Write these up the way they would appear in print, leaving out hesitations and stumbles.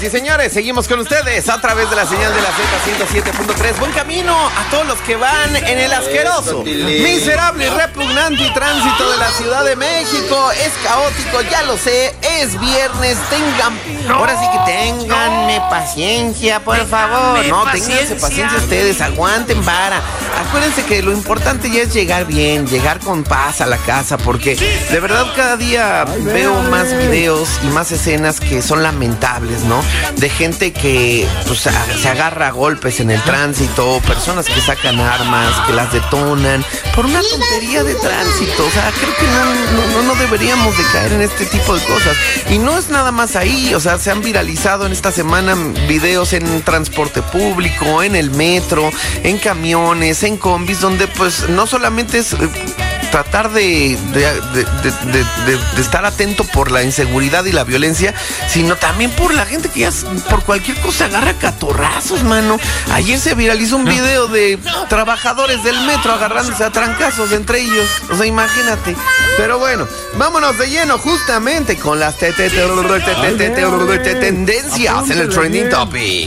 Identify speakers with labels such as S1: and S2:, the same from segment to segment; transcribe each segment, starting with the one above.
S1: y señores, seguimos con ustedes a través de la señal de la Z107.3. Buen camino a todos los que van en el asqueroso, miserable y repugnante tránsito de la Ciudad de México. Es caótico, ya lo sé, es viernes, ahora sí que ténganme paciencia, por favor. No, ténganse paciencia ustedes, aguanten vara. Acuérdense que lo importante ya es llegar bien, llegar con paz a la casa, porque de verdad cada día veo más videos y más escenas que son lamentables, ¿no? De gente que pues, se agarra a golpes en el tránsito, personas que sacan armas, que las detonan por una tontería de tránsito. O sea, creo que no deberíamos de caer en este tipo de cosas. Y no es nada más ahí, o sea, se han viralizado en esta semana videos en transporte público, en el metro, en camiones, en combis, donde pues no solamente es tratar de estar atento por la inseguridad y la violencia, sino también por la gente que ya por cualquier cosa agarra catorrazos, mano. Ayer se viralizó un video de trabajadores del metro agarrándose a trancazos entre ellos. O sea, imagínate. Pero bueno, vámonos de lleno justamente con las tendencias en el trending topic.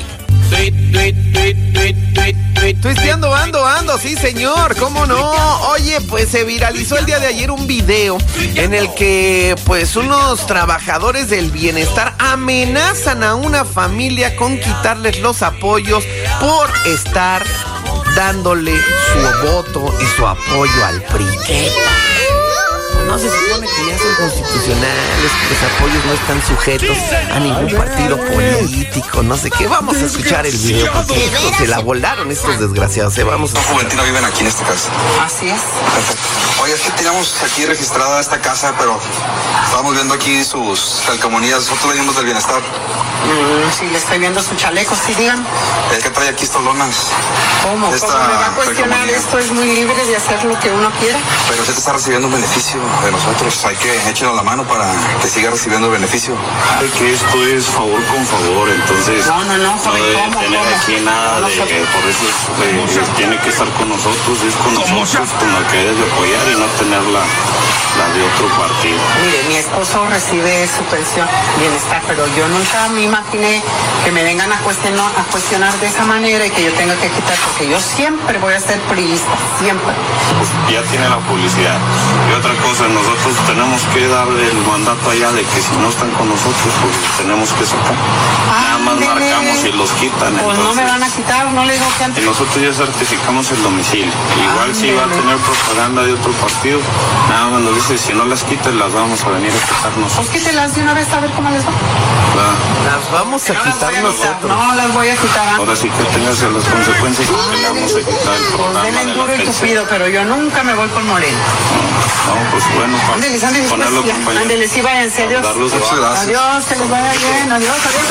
S1: Tuisteando ando, sí señor, ¿cómo no? Oye, pues se viralizó el día de ayer un video en el que pues unos trabajadores del bienestar amenazan a una familia con quitarles los apoyos por estar dándole su voto y su apoyo al PRI. No se supone que ya son constitucionales, que los apoyos no están sujetos a ningún partido político, no sé qué. Vamos a escuchar el video porque se la volaron estos desgraciados. Vamos a...
S2: Juventina viven aquí en esta casa.
S3: Así es.
S2: Perfecto. Oye, es que teníamos aquí registrada esta casa, pero estábamos viendo aquí sus calcomanías. Nosotros venimos del bienestar.
S3: Sí, le estoy viendo su chaleco, sí, digan.
S2: Es que trae aquí estas lonas.
S3: ¿Cómo? ¿Cómo me va a cuestionar? Esto es muy libre de hacer lo que uno quiera.
S2: Pero usted está recibiendo un beneficio de nosotros. Hay que echarnos la mano para que siga recibiendo beneficio.
S4: Que esto es favor con favor, entonces
S3: no
S4: debe tener aquí nada de por eso tiene que estar con nosotros, es con nosotros con la que debe apoyar y no tener la de otro partido.
S3: Mire, mi esposo recibe su pensión bienestar, pero yo nunca me imaginé que me vengan a cuestionar de esa manera y que yo tenga que quitar, porque yo siempre voy a ser priista, siempre.
S4: Pues ya tiene la publicidad. Y otra cosa, nosotros tenemos que dar el mandato allá de que si no están con nosotros, pues tenemos que sacar. Nada más marcamos y los quitan.
S3: Pues entonces, no me van a quitar, no le digo que antes.
S4: Y nosotros ya certificamos el domicilio. Igual si va a tener propaganda de otro partido, nada más nos dice, si no las quitas, las vamos a venir a quitar nosotros.
S3: Pues quítelas de una vez a ver cómo les va.
S1: Las vamos a quitar nosotros.
S3: No las voy a quitar.
S4: Ahora sí que tengas las consecuencias porque le vamos a quitar el programa de la
S3: duro y tupido, pero yo nunca me voy por Moreno.
S4: No, pues bueno,
S3: ándele,
S4: ponerlo compañero.
S3: Ándele, sí, váyanse, adiós. Adiós, que les vaya bien, adiós.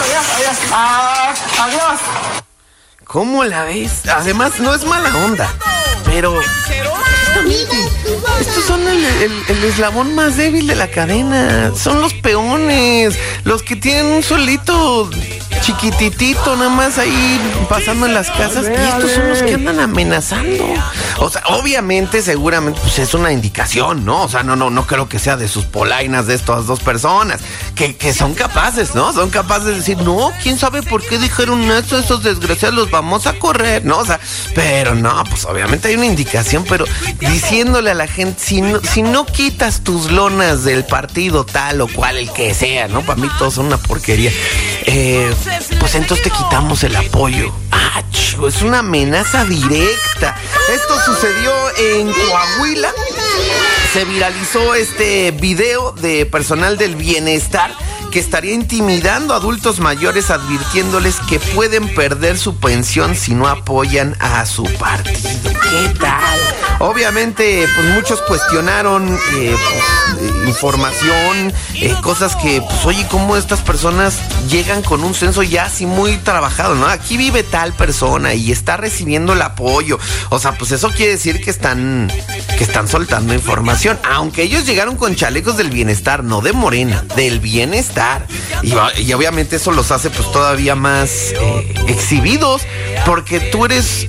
S3: Adiós.
S1: ¿Cómo la ves? Además, no es mala onda, pero estos son el eslabón más débil de la cadena. Son los peones, los que tienen un solito chiquititito nada más ahí pasando en las casas, y estos son los que andan amenazando. O sea, obviamente, seguramente, pues es una indicación, ¿no? O sea, no creo que sea de sus polainas de estas dos personas, que son capaces, ¿no? Son capaces de decir, no, quién sabe por qué dijeron eso, esos desgraciados los vamos a correr, ¿no? O sea, pero no, pues obviamente hay una indicación, pero diciéndole a la gente, si no quitas tus lonas del partido tal o cual, el que sea, ¿no? Para mí todos son una porquería. Pues entonces te quitamos el apoyo. Es una amenaza directa. Esto sucedió en Coahuila. Se viralizó este video de personal del bienestar que estaría intimidando a adultos mayores, advirtiéndoles que pueden perder su pensión si no apoyan a su partido. ¿Qué tal? Obviamente, pues muchos cuestionaron información, cosas que, pues oye, cómo estas personas llegan con un censo ya así muy trabajado, ¿no? Aquí vive tal persona y está recibiendo el apoyo. O sea, pues eso quiere decir que están soltando información. Aunque ellos llegaron con chalecos del bienestar, no de Morena, del bienestar. Y obviamente eso los hace pues todavía más exhibidos, porque tú eres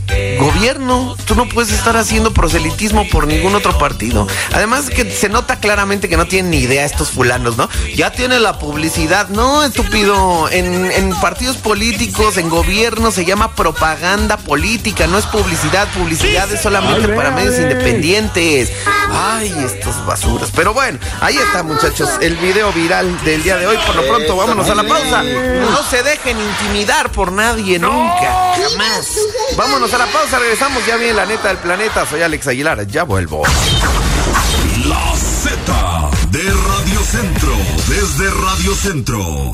S1: gobierno, tú no puedes estar haciendo proselitismo por ningún otro partido. Además que se nota claramente que no no tienen ni idea estos fulanos, ¿no? Ya tiene la publicidad. No, estúpido. En partidos políticos, en gobierno, se llama propaganda política, no es publicidad. Publicidad es solamente para medios independientes. Ay, estos basuras. Pero bueno, ahí está, muchachos, el video viral del día de hoy. Por lo pronto, vámonos a la pausa. No se dejen intimidar por nadie, nunca, jamás. Vámonos a la pausa, regresamos. Ya viene la neta del planeta. Soy Alex Aguilar, ya vuelvo.
S5: La Z de Radio Centro, desde Radio Centro.